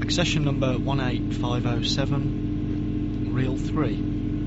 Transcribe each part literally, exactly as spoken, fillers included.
Session number one eight five oh seven, reel three.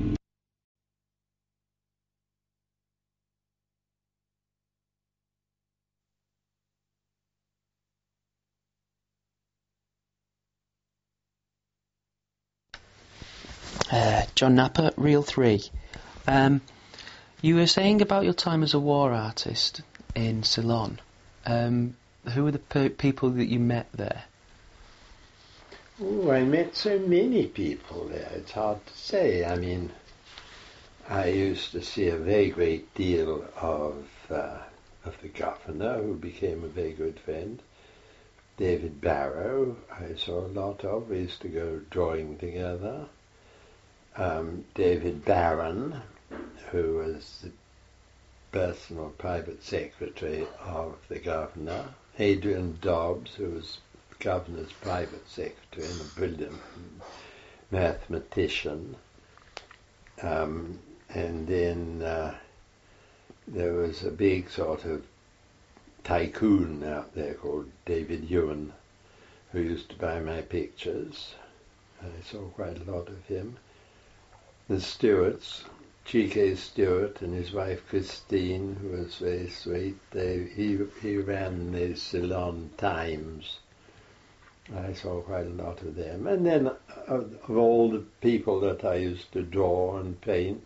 Uh, John Napper, reel three. Um, you were saying about your time as a war artist in Ceylon. Um, who were the pe- people that you met there? Oh, I met so many people there, it's hard to say. I mean, I used to see a very great deal of uh, of the governor, who became a very good friend. David Barrow, I saw a lot of. We used to go drawing together. Um, David Barron, who was the personal private secretary of the governor. Adrian Dobbs, who was the governor's private secretary and a brilliant mathematician. Um, and then uh, there was a big sort of tycoon out there called David Ewan, who used to buy my pictures. I saw quite a lot of him. The Stewarts, G K Stewart and his wife Christine, who was very sweet. They, he, he ran the Ceylon Times. I saw quite a lot of them. And then of, of all the people that I used to draw and paint,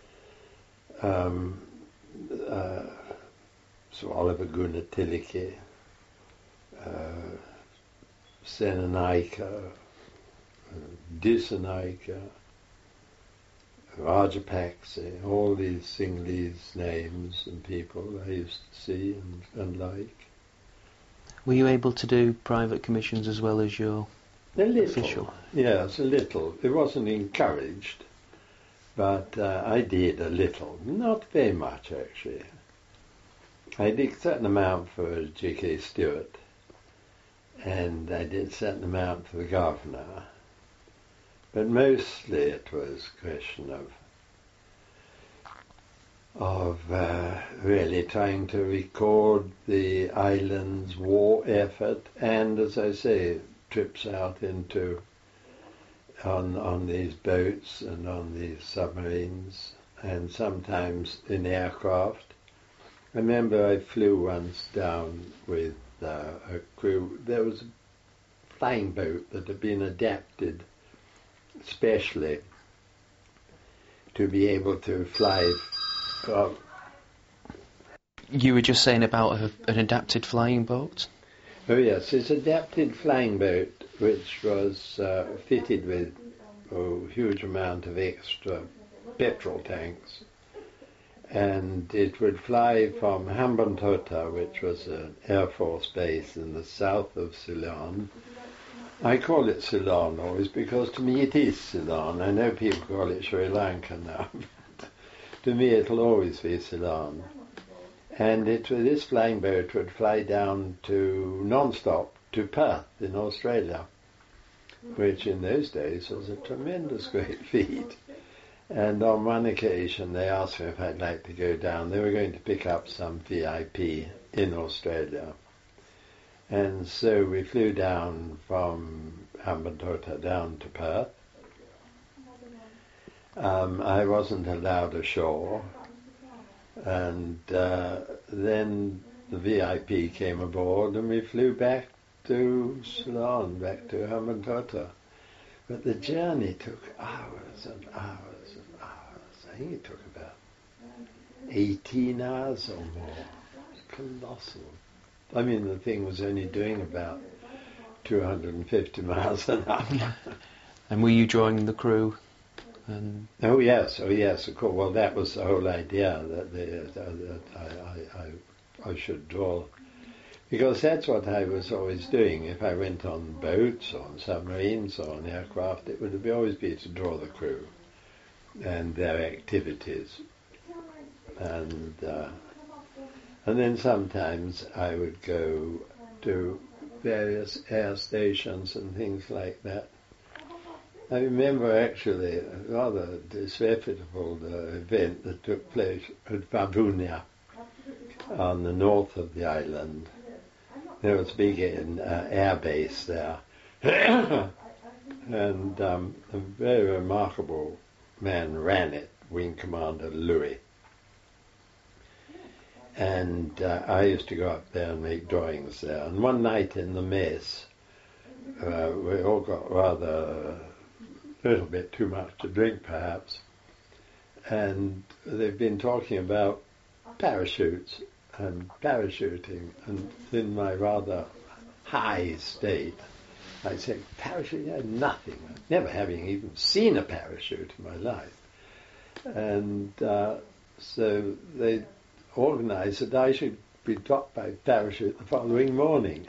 um, uh, so Oliver Gunnar Tillicke, uh, Senenaika, uh, Dissenaika, Rajapakse, all these Sinhalese names and people I used to see and, and like. Were you able to do private commissions as well as your a little, official? Yes, a little. It wasn't encouraged, but uh, I did a little. Not very much, actually. I did a certain amount for G K Stewart, and I did a certain amount for the governor. But mostly it was a question of of uh, really trying to record the island's war effort, and, as I say, trips out into on on these boats and on these submarines, and sometimes in aircraft. I remember I flew once down with uh, a crew. There was a flying boat that had been adapted especially to be able to fly. Uh, you were just saying about a, an adapted flying boat? Oh yes, it's adapted flying boat which was uh, fitted with a huge amount of extra petrol tanks, and it would fly from Hambantota, which was an air force base in the south of Ceylon. I call it Ceylon always because to me it is Ceylon. I know people call it Sri Lanka now, but to me it'll always be Ceylon. And it, this flying boat would fly down to non-stop to Perth in Australia, which in those days was a tremendous great feat. And on one occasion they asked me if I'd like to go down. They were going to pick up some V I P in Australia. And so we flew down from Hambantota down to Perth. Um, I wasn't allowed ashore. And uh, then the V I P came aboard and we flew back to Ceylon, back to Hambantota. But the journey took hours and hours and hours. I think it took about eighteen hours or more. Colossal. I mean, the thing was only doing about two hundred fifty miles an hour. And were you joining the crew? And oh yes, oh yes, of course. Well, that was the whole idea, that, the, uh, that I, I, I, I should draw, because that's what I was always doing. If I went on boats or on submarines or on aircraft, it would always be to draw the crew and their activities. And uh, and then sometimes I would go to various air stations and things like that. I remember actually a rather disreputable uh, event that took place at Babunia on the north of the island. There was a big uh, air base there, and um, a very remarkable man ran it, Wing Commander Louis. And uh, I used to go up there and make drawings there. And one night in the mess, uh, we all got rather a little bit too much to drink, perhaps. And they've been talking about parachutes and parachuting. And in my rather high state, I said, parachute? Yeah, nothing. Never having even seen a parachute in my life. And uh, so they organised that I should be dropped by parachute the following morning.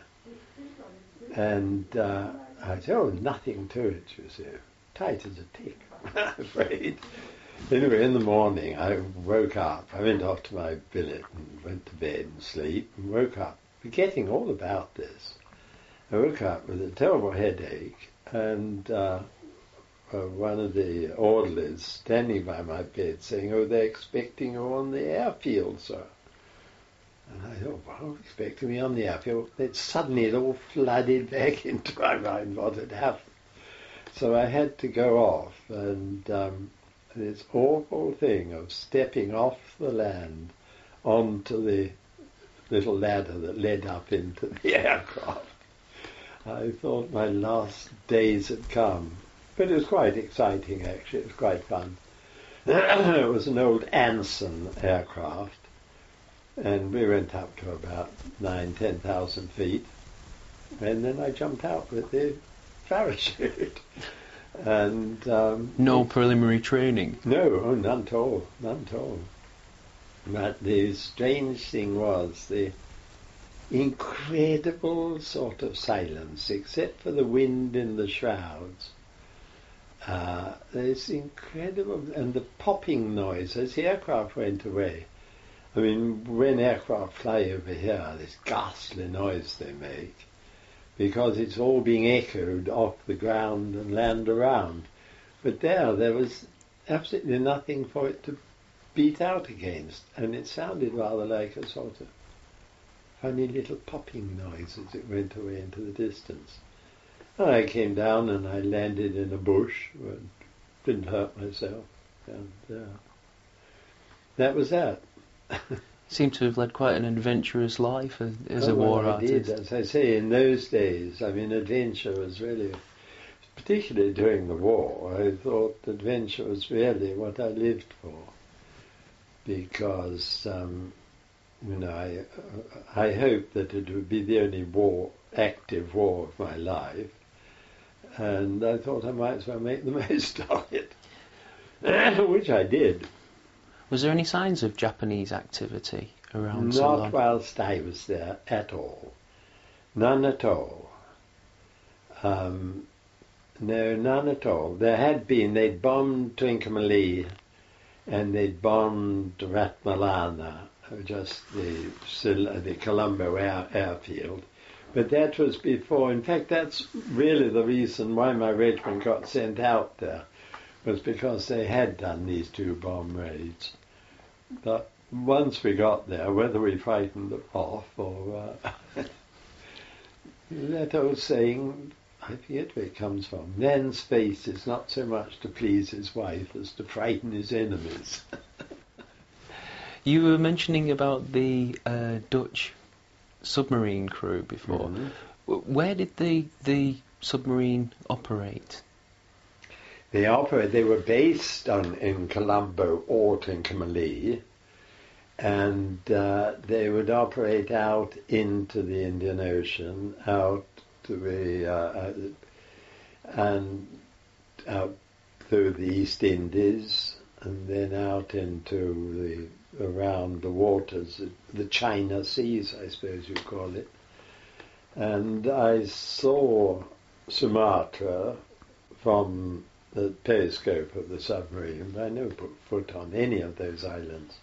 And uh, I said, oh, nothing to it, you see. Tight as a tick, I'm afraid. Anyway, in the morning I woke up. I went off to my billet and went to bed and sleep and woke up forgetting all about this. I woke up with a terrible headache and uh, uh, one of the orderlies standing by my bed saying, oh, they're expecting you on the airfield, sir. And I thought, well, expecting me on the airfield. Then suddenly it all flooded back into my mind what had happened. So I had to go off, and um, this awful thing of stepping off the land onto the little ladder that led up into the aircraft. I thought my last days had come. But it was quite exciting, actually. It was quite fun. It was an old Anson aircraft, and we went up to about nine, ten thousand feet, and then I jumped out with the parachute. And um, no preliminary training? No, oh, none at all, none at all. But the strange thing was the incredible sort of silence, except for the wind in the shrouds. Uh, this incredible, and the popping noise as the aircraft went away. I mean, when aircraft fly over here, this ghastly noise they make, because it's all being echoed off the ground and land around. But there, there was absolutely nothing for it to beat out against, and it sounded rather like a sort of funny little popping noise as it went away into the distance. And I came down and I landed in a bush, and didn't hurt myself, and uh, that was that. Seem to have led quite an adventurous life as, as oh, a war well, I artist. did, as I say, in those days, I mean, adventure was really, particularly during the war, I thought adventure was really what I lived for, because, um, you know, I, I hoped that it would be the only war, active war of my life, and I thought I might as well make the most of it, which I did. Was there any signs of Japanese activity around Not Ceylon? whilst I was there at all. None at all. Um, no, none at all. There had been, they'd bombed Trincomalee and they'd bombed Ratmalana, just the, the Colombo air, airfield. But that was before. In fact, that's really the reason why my regiment got sent out there, was because they had done these two bomb raids. But once we got there, whether we frightened them off or uh, that old saying, I forget where it comes from, man's face is not so much to please his wife as to frighten his enemies. You were mentioning about the uh, Dutch submarine crew before. Mm-hmm. Where did the the submarine operate? They operate. They were based on in Colombo or Trincomalee, and uh, they would operate out into the Indian Ocean, out to the uh, and out through the East Indies, and then out into the around the waters, the China Seas, I suppose you call it. And I saw Sumatra from the periscope of the submarine, but I never put foot on any of those islands.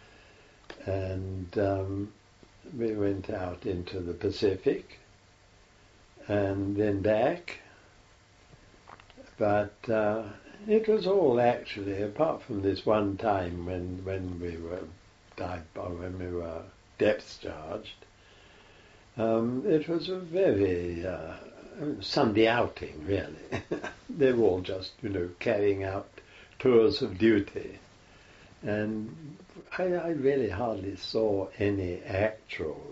And um, we went out into the Pacific and then back. But uh, it was all actually, apart from this one time when, when we were dive, when we were depth charged, um, it was a very uh, Sunday outing, really. They were all just, you know, carrying out tours of duty. And I, I really hardly saw any actual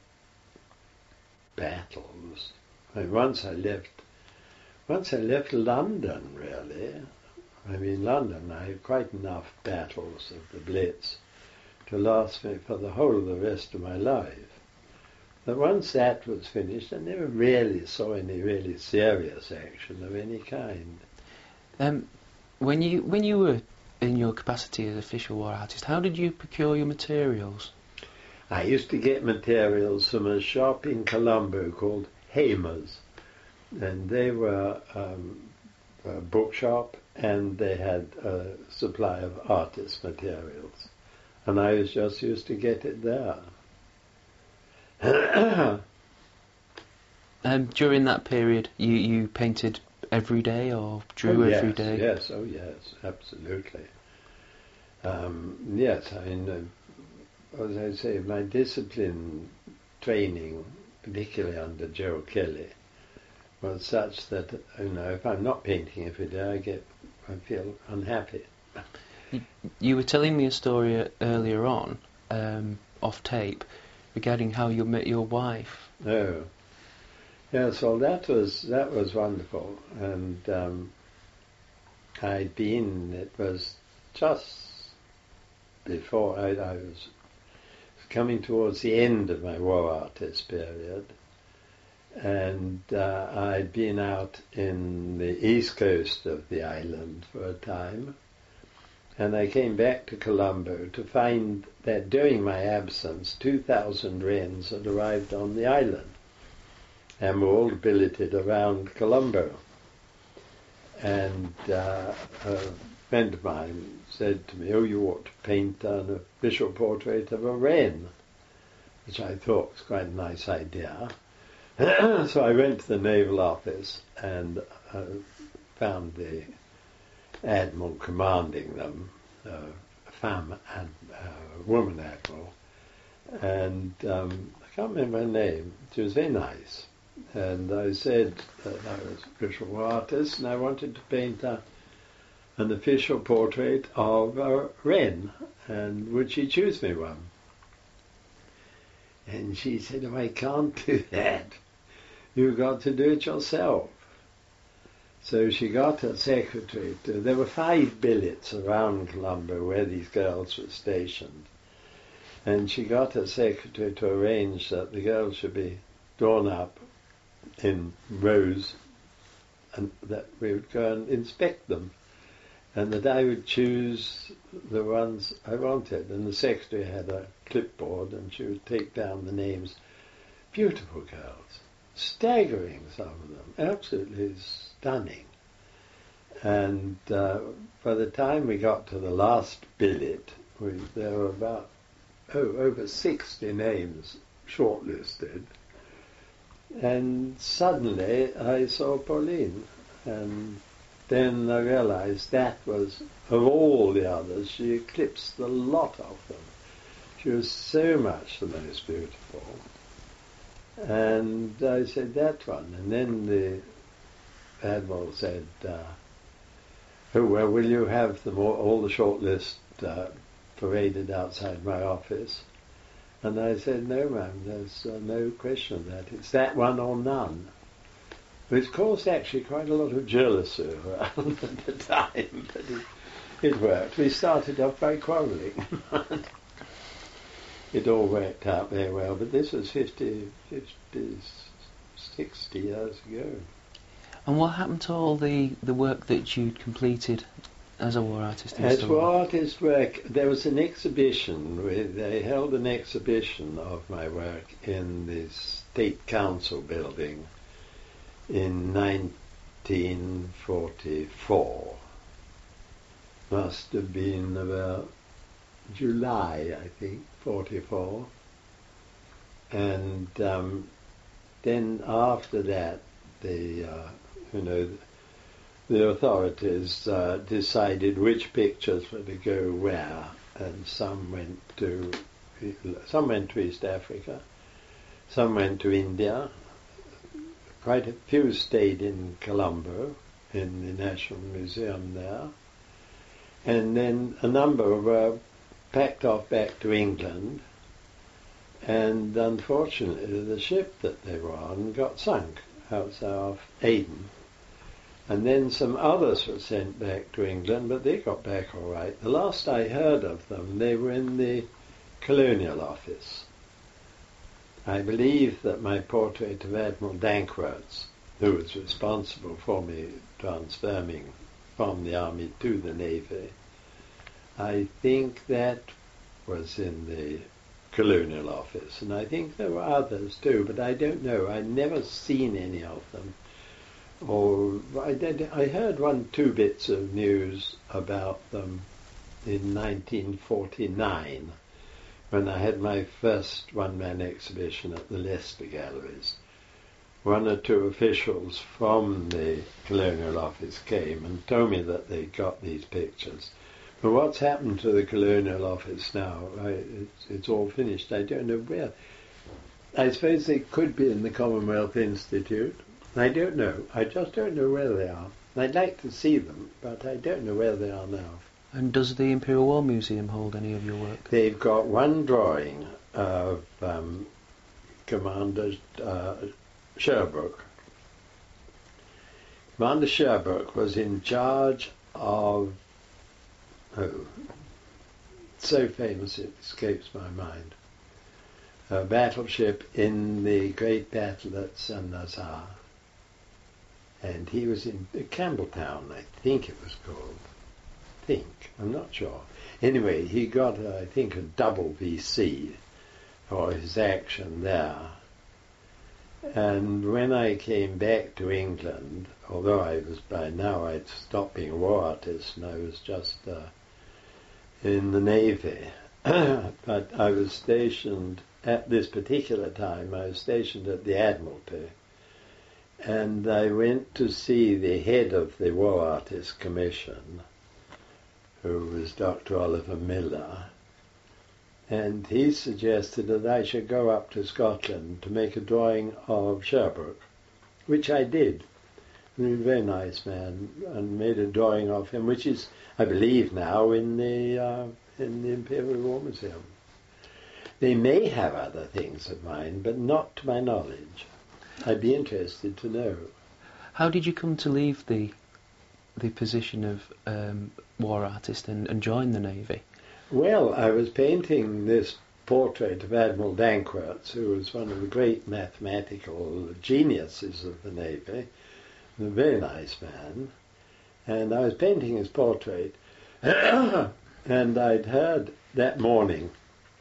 battles. I mean, once I left, once I left London, really. I mean, London, I had quite enough battles of the Blitz to last me for the whole of the rest of my life. But once that was finished, I never really saw any really serious action of any kind. Um, when you when you were in your capacity as official war artist, how did you procure your materials? I used to get materials from a shop in Colombo called Hamer's, and they were um, a bookshop, and they had a supply of artist materials, and I was just used to get it there. um, during that period, you, you painted every day or drew oh, yes, every day? Yes, oh yes, absolutely. Um, yes, I mean, uh, as I say, my discipline training, particularly under Joe Kelly, was such that, you know, if I'm not painting every day, I get, I feel unhappy. You, you were telling me a story uh, earlier on, um, off tape, regarding how you met your wife. Oh, yes. Well, that was that was wonderful, and um, I'd been. It was just before I, I was coming towards the end of my war artist period, and uh, I'd been out in the east coast of the island for a time, and I came back to Colombo to find that during my absence two thousand Wrens had arrived on the island and were all billeted around Colombo. And uh, a friend of mine said to me, "Oh, you ought to paint an official portrait of a Wren," which I thought was quite a nice idea. So I went to the Naval Office and uh, found the Admiral commanding them, uh, a femme and uh, woman admiral, and um, I can't remember her name. She was very nice, and I said that I was an official artist and I wanted to paint a, an official portrait of a Wren, and would she choose me one? And she said, "Oh, I can't do that. You've got to do it yourself." So she got her secretary to, there were five billets around Colombo where these girls were stationed, and she got her secretary to arrange that the girls should be drawn up in rows and that we would go and inspect them, and that I would choose the ones I wanted, and the secretary had a clipboard and she would take down the names. Beautiful girls, staggering, some of them, absolutely stunning. And uh, by the time we got to the last billet, we, there were about oh, over sixty names shortlisted. And suddenly I saw Pauline, and then I realized that was, of all the others, she eclipsed the lot of them. She was so much the most beautiful. And I said, that one. And then the Admiral said, uh, "Oh, well, will you have them all, all the short list uh, paraded outside my office?" And I said, "No, ma'am, there's uh, no question of that. It's that one or none." Which caused actually quite a lot of jealousy around at the time, but it, it worked. We started off by quarrelling. It all worked out very well, but this was fifty, fifty, sixty years ago. And what happened to all the, the work that you'd completed as a war artist? As war artist work, there was an exhibition, where they held an exhibition of my work in the State Council building in nineteen forty-four. Must have been about July, I think, forty-four. And um, then after that, the uh, you know the authorities uh, decided which pictures were to go where, and some went to some went to East Africa, some went to India, quite a few stayed in Colombo, in the National Museum there, and then a number were packed off back to England, and unfortunately the ship that they were on got sunk outside of Aden. And then some others were sent back to England, but they got back all right. The last I heard of them, they were in the Colonial Office. I believe that my portrait of Admiral Danckwerts, who was responsible for me transferring from the Army to the Navy, I think that was in the Colonial Office. And I think there were others too, but I don't know. I've never seen any of them. Or I, did, I heard one, two bits of news about them in nineteen forty-nine, when I had my first one-man exhibition at the Leicester Galleries. One or two officials from the Colonial Office came and told me that they got these pictures. But what's happened to the Colonial Office now? I, it's, it's all finished. I don't know where. I suppose they could be in the Commonwealth Institute. I don't know. I just don't know where they are. I'd like to see them, but I don't know where they are now. And does the Imperial War Museum hold any of your work? They've got one drawing of um, Commander uh, Sherbrooke. Commander Sherbrooke was in charge of, oh, so famous it escapes my mind, a battleship in the Great Battle at Saint-Nazaire. And he was in Campbelltown, I think it was called. think, I'm not sure. Anyway, he got, uh, I think, a double V C for his action there. And when I came back to England, although I was by now, I'd stopped being a war artist and I was just uh, in the Navy. But I was stationed, at this particular time, I was stationed at the Admiralty. And I went to see the head of the War Artists Commission, who was Doctor Oliver Miller, and he suggested that I should go up to Scotland to make a drawing of Sherbrooke, which I did. He was a very nice man, and made a drawing of him, which is, I believe, now in the uh, in the Imperial War Museum. They may have other things of mine, but not to my knowledge. I'd be interested to know. How did you come to leave the the position of um, war artist and, and join the Navy? Well, I was painting this portrait of Admiral Danckwerts, who was one of the great mathematical geniuses of the Navy, a very nice man, and I was painting his portrait, and I'd heard that morning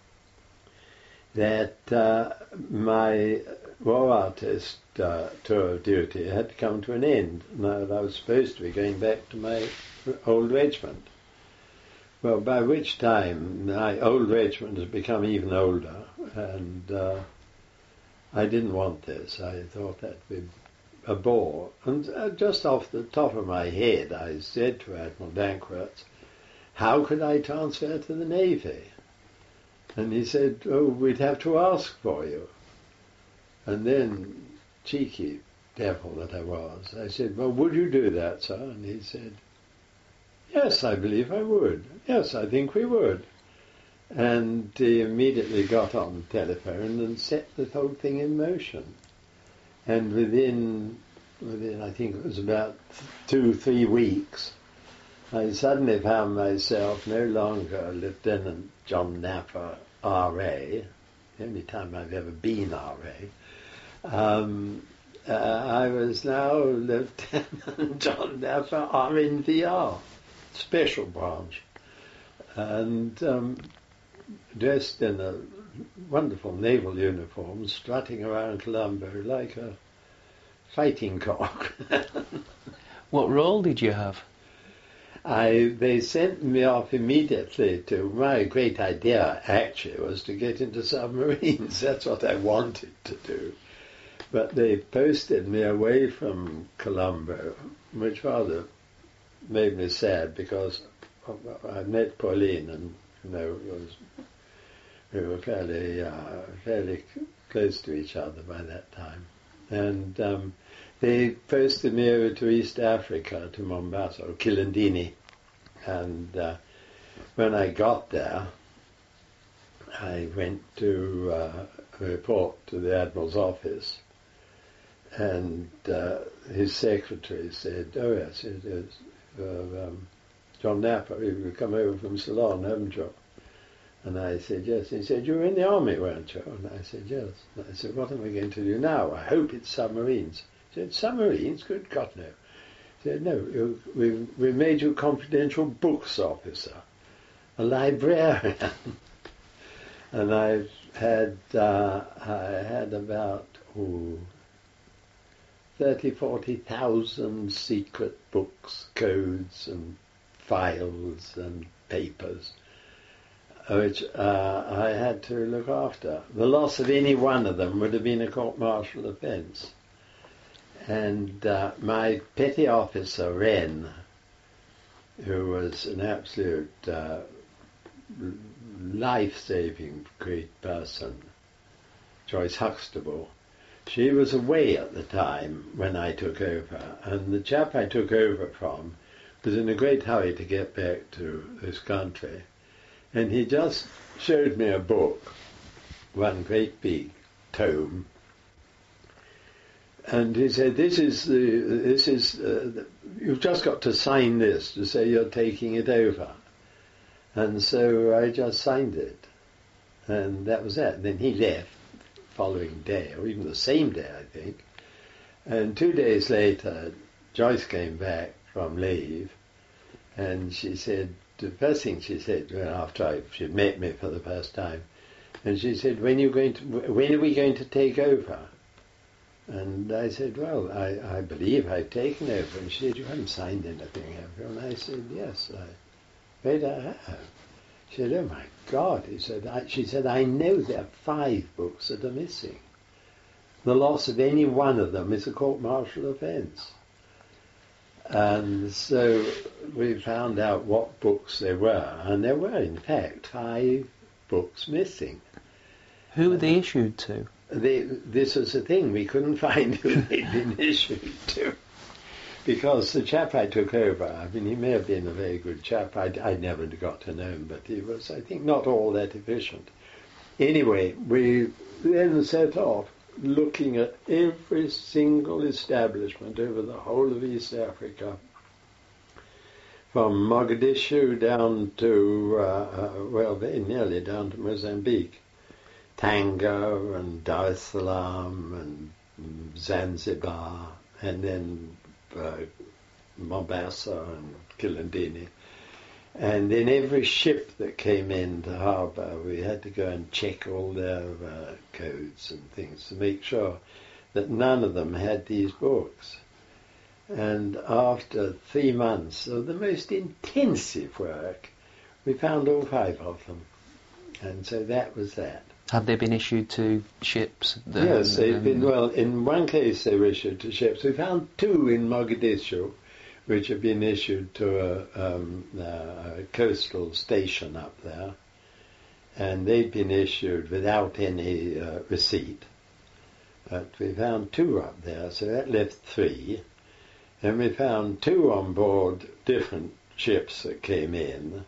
that uh, my war artist uh, tour of duty had come to an end. Now I was supposed to be going back to my old regiment. Well, by which time my old regiment had become even older, and uh, I didn't want this. I thought that'd be a bore. And uh, just off the top of my head, I said to Admiral Danckwerts, how could I transfer to the Navy? And he said, oh, we'd have to ask for you. And then, cheeky devil that I was, I said, well, would you do that, sir? And he said, yes, I believe I would. Yes, I think we would. And he immediately got on the telephone and set the whole thing in motion. And within, within I think it was about two, three weeks, I suddenly found myself no longer Lieutenant John Napper, R A, the only time I've ever been R A. Um, uh, I was now Lieutenant John Napper, R N V R, special branch, and um, dressed in a wonderful naval uniform, strutting around Colombo like a fighting cock. What role did you have? I, they sent me off immediately to, my great idea actually was to get into submarines. That's what I wanted to do. But they posted me away from Colombo, which rather made me sad because I met Pauline and, you know, it was, we were fairly, uh, fairly close to each other by that time. And um, they posted me over to East Africa, to Mombasa, or Kilindini. And uh, when I got there, I went to uh, report to the Admiral's office. And uh, his secretary said, oh yes, it is. Uh, um, John Napper, you've come over from Ceylon, haven't you? And I said, yes. He said, you were in the army, weren't you? And I said, yes. And I said, what am I going to do now? I hope it's submarines. He said, submarines? Good God, no. He said, no, you, we've, we've made you confidential books officer, a librarian. And I had, uh, I had about, oh, thirty, forty thousand secret books, codes and files and papers, which uh, I had to look after. The loss of any one of them would have been a court-martial offence. And uh, my petty officer, Wren, who was an absolute uh, life-saving great person, Joyce Huxtable, she was away at the time when I took over, and the chap I took over from was in a great hurry to get back to this country. And he just showed me a book, one great big tome, and he said, this is, the, this is uh, the, you've just got to sign this to say you're taking it over. And so I just signed it, and that was that. And then he left following day, or even the same day, I think. And two days later, Joyce came back from leave, and she said, the first thing she said, well, after I, she'd met me for the first time, and she said, when, you going to, when are we going to take over? And I said, well, I, I believe I've taken over. And she said, you haven't signed anything, have you? And I said, yes, I, wait, I have. She said, oh my God. He said, I, she said, I know there are five books that are missing. The loss of any one of them is a court-martial offence. And so we found out what books there were, and there were, in fact, five books missing. Who were they issued to? They, this was the thing, we couldn't find who they'd been issued to. Because the chap I took over, I mean, he may have been a very good chap. I, I never got to know him, but he was, I think, not all that efficient. Anyway, we then set off looking at every single establishment over the whole of East Africa, from Mogadishu down to, uh, uh, well, very nearly down to Mozambique, Tanga and Dar es Salaam and Zanzibar, and then uh, Mombasa and Kilindini. And then every ship that came into harbour, we had to go and check all their uh, codes and things to make sure that none of them had these books. And after three months of the most intensive work, we found all five of them. And so that was that. Had they been issued to ships? That, yes, they've um, been, well, in one case they were issued to ships. We found two in Mogadishu, which had been issued to a, um, a coastal station up there, and they'd been issued without any uh, receipt. But we found two up there, so that left three. And we found two on board different ships that came in,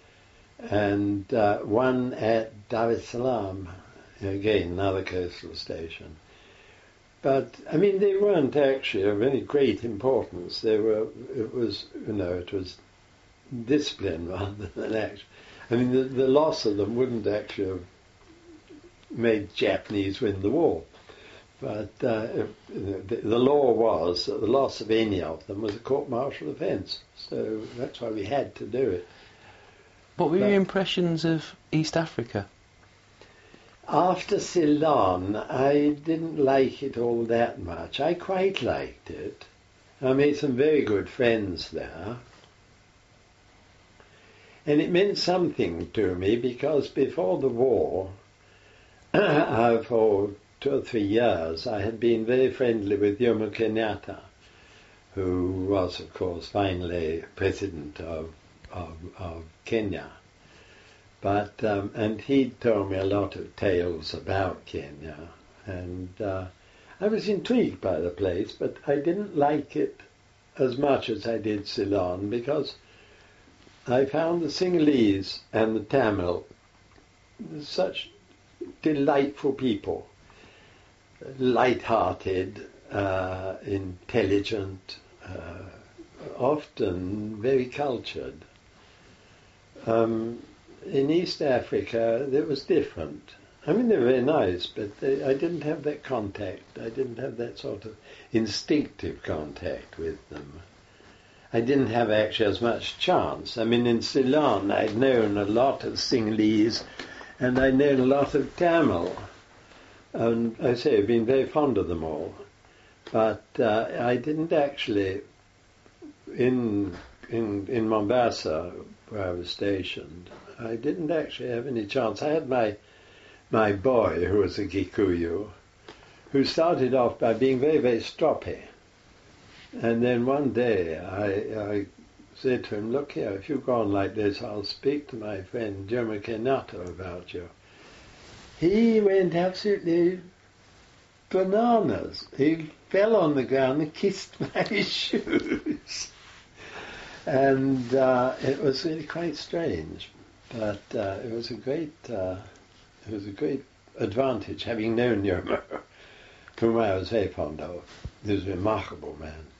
and uh, one at Dar es Salaam, again, another coastal station. But, I mean, they weren't actually of any great importance. They were, it was, you know, it was discipline rather than action. I mean, the, the loss of them wouldn't actually have made Japanese win the war. But uh, if, you know, the, the law was that the loss of any of them was a court-martial offence. So that's why we had to do it. What were but, your impressions of East Africa? After Ceylon, I didn't like it all that much. I quite liked it. I made some very good friends there. And it meant something to me because before the war, for two or three years, I had been very friendly with Jomo Kenyatta, who was, of course, finally president of, of, of Kenya. But um, and he told me a lot of tales about Kenya, and uh, I was intrigued by the place, but I didn't like it as much as I did Ceylon, because I found the Sinhalese and the Tamil such delightful people, light-hearted, uh, intelligent, uh, often very cultured. Um, in East Africa, it was different. I mean, they were very nice, but they, I didn't have that contact. I didn't have that sort of instinctive contact with them. I didn't have actually as much chance. I mean, in Ceylon, I'd known a lot of Sinhalese, and I'd known a lot of Tamil. And I say, I've been very fond of them all. But uh, I didn't actually, in, in, in Mombasa, where I was stationed, I didn't actually have any chance. I had my my boy, who was a Gikuyu, who started off by being very, very stroppy. And then one day I, I said to him, look here, if you go on like this, I'll speak to my friend Jomo Kenyatta about you. He went absolutely bananas. He fell on the ground and kissed my shoes. And uh, it was really quite strange. But uh, it was a great... Uh, It was a great advantage, having known Jomo, whom I was very fond of. He was a remarkable man.